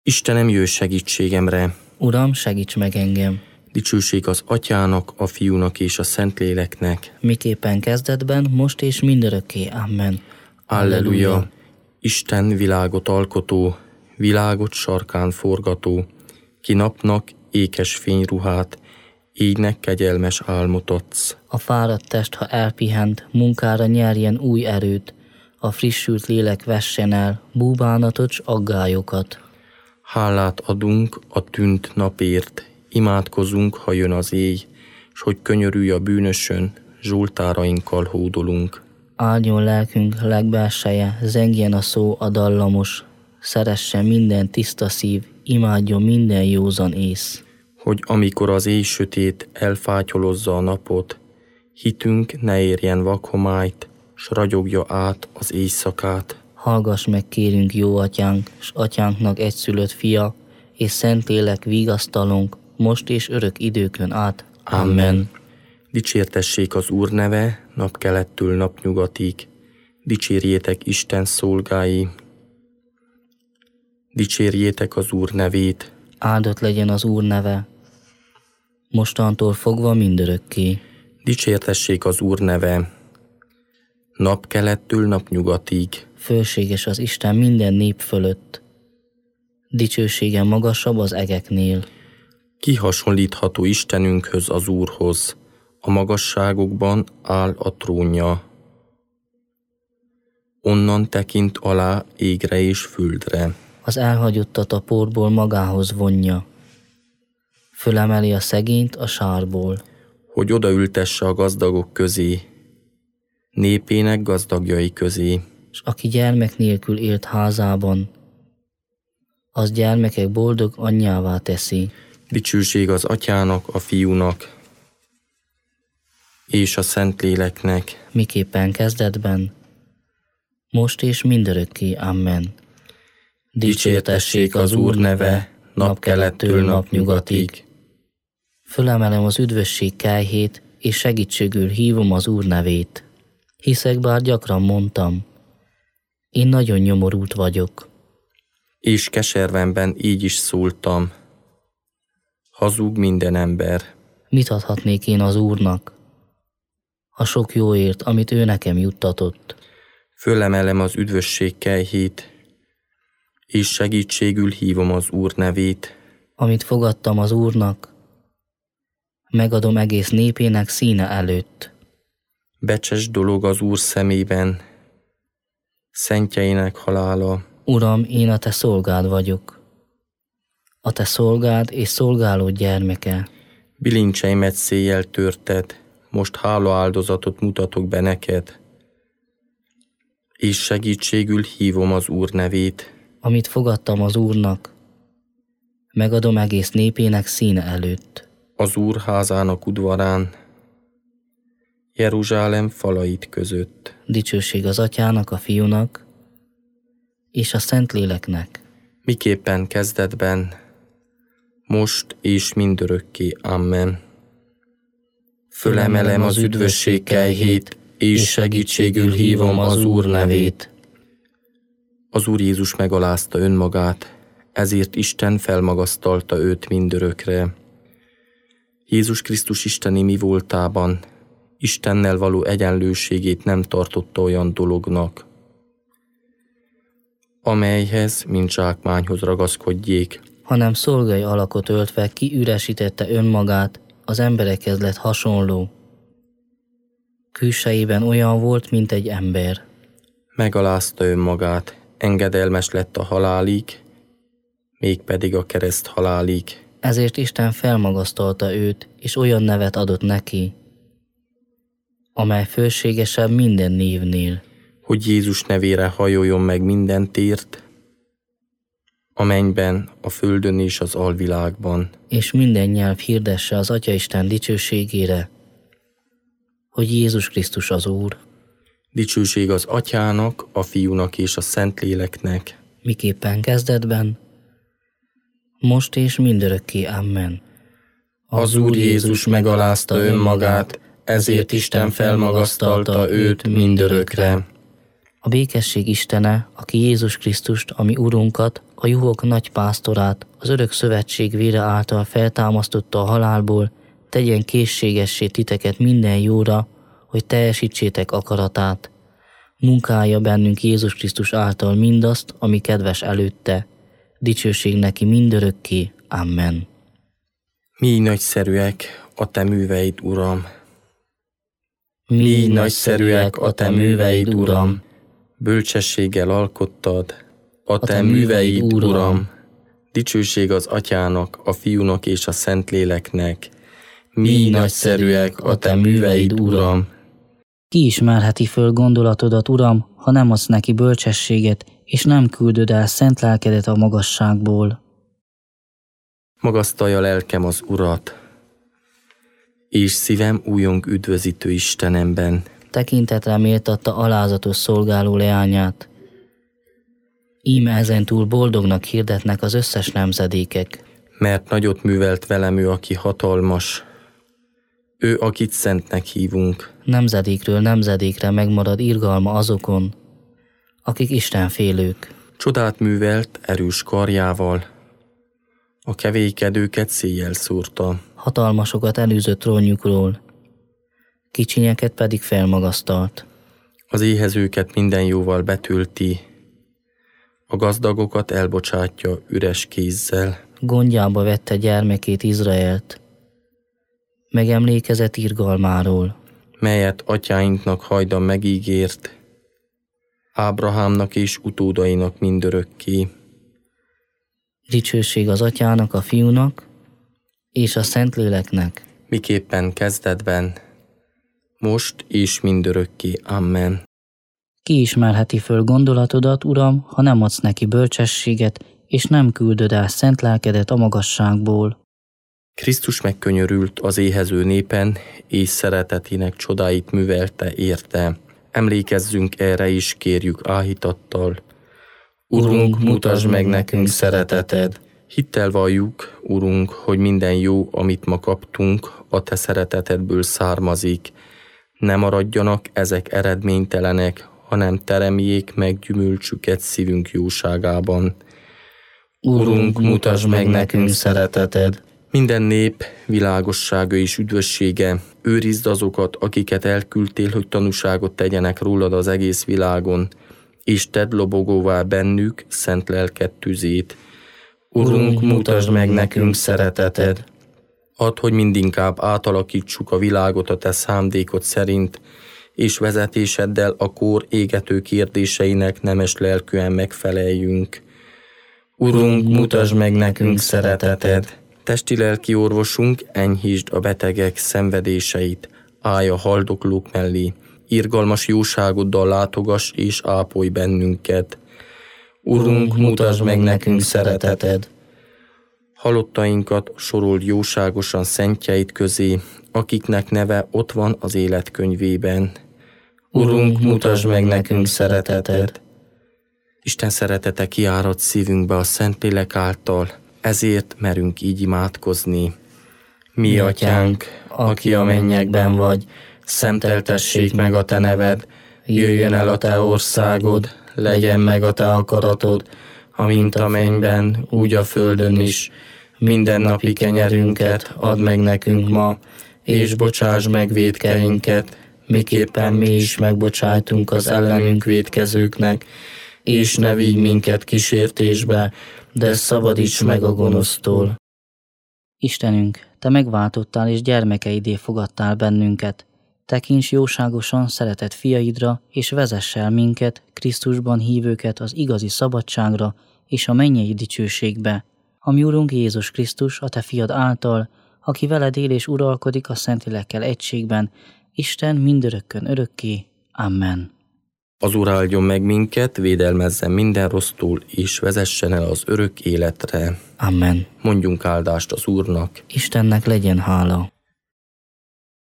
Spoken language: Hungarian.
Istenem, jöjj segítségemre! Uram, segíts meg engem! Dicsőség az Atyának, a Fiúnak és a Szentléleknek. Miképpen kezdetben, most és mindörökké. Amen. Alleluja! Isten világot alkotó, világot sarkán forgató, ki napnak ékes fényruhát, égnek kegyelmes álmot adsz. A fáradt test, ha elpihent, munkára nyerjen új erőt, a frissült lélek vessen el búbánatot s aggályokat. Hálát adunk a tűnt napért, imádkozunk, ha jön az éj, s hogy könyörülj a bűnösön, zsoltárainkkal hódolunk. Áldjon lelkünk legbelseje, zengjen a szó a dallamos, szeressen minden tiszta szív, imádjon minden józan ész. Hogy amikor az éj sötét elfátyolozza a napot, hitünk ne érjen vakhomályt, s ragyogja át az éjszakát. Hallgass meg, kérünk, jó atyánk, s atyánknak egyszülött fia, és Szentlélek vigasztalunk, most és örök időkön át. Amen. Dicsértessék az Úr neve, napkelettől napnyugatig. Dicsérjétek Isten szolgái. Dicsérjétek az Úr nevét. Áldott legyen az Úr neve, mostantól fogva mindörökké. Dicsértessék az Úr neve, napkelettől napnyugatig. Fölséges az Isten minden nép fölött, dicsősége magasabb az egeknél. Ki hasonlítható Istenünkhöz, az Úrhoz? A magasságokban áll a trónja. Onnan tekint alá égre és földre. Az elhagyottat a porból magához vonja, fölemeli a szegényt a sárból. Hogy odaültesse a gazdagok közé, népének gazdagjai közé. S aki gyermek nélkül élt házában, az gyermekek boldog anyjává teszi. Dicsőség az Atyának, a Fiúnak és a Szentléleknek. Miképpen kezdetben, most és mindörökké. Amen. Dicsértessék az Úr neve, napkelettől napnyugatig. Fölemelem az üdvösség kelyhét, és segítségül hívom az Úr nevét. Hiszek, bár gyakran mondtam, én nagyon nyomorult vagyok. És keservemben így is szóltam, hazug minden ember. Mit adhatnék én az Úrnak a sok jóért, amit ő nekem juttatott? Fölemelem az üdvösség kelyhét, és segítségül hívom az Úr nevét. Amit fogadtam az Úrnak, megadom egész népének színe előtt. Becses dolog az Úr szemében, szentjeinek halála. Uram, én a te szolgád vagyok, a te szolgád és szolgálód gyermeke. Bilincseimet széjjel törted, most hálaáldozatot mutatok be neked, és segítségül hívom az Úr nevét. Amit fogadtam az Úrnak, megadom egész népének színe előtt. Az Úr házának udvarán, Jeruzsálem falait között. Dicsőség az Atyának, a Fiúnak és a Szentléleknek. Miképpen kezdetben, most és mindörökké. Amen. Fölemelem az üdvösség kelyhét, és segítségül hívom az Úr nevét. Az Úr Jézus megalázta önmagát, ezért Isten felmagasztalta őt mindörökre. Jézus Krisztus isteni mi voltában Istennel való egyenlőségét nem tartotta olyan dolognak, amelyhez, mint zsákmányhoz ragaszkodjék, hanem szolgai alakot öltve kiüresítette önmagát, az emberekhez lett hasonló. Külsejében olyan volt, mint egy ember. Megalázta önmagát, engedelmes lett a halálig, mégpedig a kereszt halálig. Ezért Isten felmagasztalta őt, és olyan nevet adott neki, amely fölségesebb minden névnél. Hogy Jézus nevére hajoljon meg minden tért, a mennyben, a földön és az alvilágban. És minden nyelv hirdesse az Atyaisten dicsőségére, hogy Jézus Krisztus az Úr. Dicsőség az Atyának, a Fiúnak és a Szentléleknek. Miképpen kezdetben, most és mindörökké. Amen. Az Úr Jézus megalázta önmagát, ezért Isten felmagasztalta őt mindörökre. A békesség Istene, aki Jézus Krisztust, ami Urunkat, a juhok nagy pásztorát, az örök szövetség vére által feltámasztotta a halálból, tegyen készségessé titeket minden jóra, hogy teljesítsétek akaratát. Munkálja bennünk Jézus Krisztus által mindazt, ami kedves előtte. Dicsőség neki mindörökké. Amen. Mi nagyszerűek a te műveid, Uram! Mi nagyszerűek a te műveid, Uram! Bölcsességgel alkottad a te műveid, Uram! Dicsőség az Atyának, a Fiúnak és a Szentléleknek. Mi nagyszerűek a te műveid, Uram! Ki ismerheti föl gondolatodat, Uram, ha nem adsz neki bölcsességet, és nem küldöd el szent lelkedet a magasságból? Magasztalja lelkem az Urat, és szívem újong üdvözítő Istenemben. Tekintetre méltatta alázatos szolgáló leányát. Íme ezentúl boldognak hirdetnek az összes nemzedékek. Mert nagyot művelt velem ő, aki hatalmas. Ő, akit szentnek hívunk. Nemzedékről nemzedékre megmarad irgalma azokon, akik istenfélők. Csodát művelt erős karjával. A kevékedőket széjjel szúrta. Hatalmasokat elűzött trónjukról, kicsinyeket pedig felmagasztalt. Az éhezőket minden jóval betölti, a gazdagokat elbocsátja üres kézzel. Gondjába vette gyermekét, Izraelt, megemlékezett irgalmáról, melyet atyáinknak hajdan megígért, Ábrahámnak és utódainak mindörökké. Dicsőség az Atyának, a Fiúnak és a Szentléleknek. Miképpen kezdetben, most és mindörökké. Amen. Ki ismerheti föl gondolatodat, Uram, ha nem adsz neki bölcsességet, és nem küldöd el szent lelkedet a magasságból? Krisztus megkönyörült az éhező népen, és szeretetének csodáit művelte érte. Emlékezzünk erre is, kérjük áhítattal. Urunk, mutasd meg nekünk szereteted. Hittel valljuk, Urunk, hogy minden jó, amit ma kaptunk, a te szeretetedből származik. Ne maradjanak ezek eredménytelenek, hanem teremjék meg gyümölcsüket szívünk jóságában. Urunk, mutasd meg nekünk szereteted. Minden nép világossága és üdvössége, őrizd azokat, akiket elküldtél, hogy tanúságot tegyenek rólad az egész világon, és tedd lobogóvá bennük szent lelked tüzét. Urunk, mutasd meg nekünk szereteted. Add, hogy mindinkább átalakítsuk a világot a te szándékod szerint, és vezetéseddel a kór égető kérdéseinek nemes lelkűen megfeleljünk. Urunk, mutasd meg nekünk szereteted. Testi-lelki orvosunk, enyhítsd a betegek szenvedéseit, állj a haldoklók mellé, irgalmas jóságoddal látogass és ápolj bennünket. Urunk, mutasd meg nekünk szereteted. Halottainkat sorold jóságosan szentjeid közé, akiknek neve ott van az életkönyvében. Urunk, mutasd meg nekünk szereteted. Isten szeretete kiárad szívünkbe a Szentlélek által, ezért merünk így imádkozni. Mi atyánk, aki a mennyekben vagy, szenteltessék meg a te neved, jöjjön el a te országod, legyen meg a te akaratod, amint a mennyben, úgy a földön is. Mindennapi kenyerünket add meg nekünk ma, és bocsáss meg vétkeinket, miképpen mi is megbocsájtunk az ellenünk vétkezőknek, és ne vigy minket kísértésbe, de szabadíts meg a gonosztól. Istenünk, te megváltottál és gyermekeidé fogadtál bennünket. Tekints jóságosan szeretett fiaidra, és vezess el minket, Krisztusban hívőket az igazi szabadságra és a mennyei dicsőségbe. Ami Urunk Jézus Krisztus, a te fiad által, aki veled él és uralkodik a Szentlélekkel egységben, Isten mindörökkön örökké. Amen. Az Úr áldjon meg minket, védelmezzen minden rossztól, és vezessen el az örök életre. Amen. Mondjunk áldást az Úrnak. Istennek legyen hála.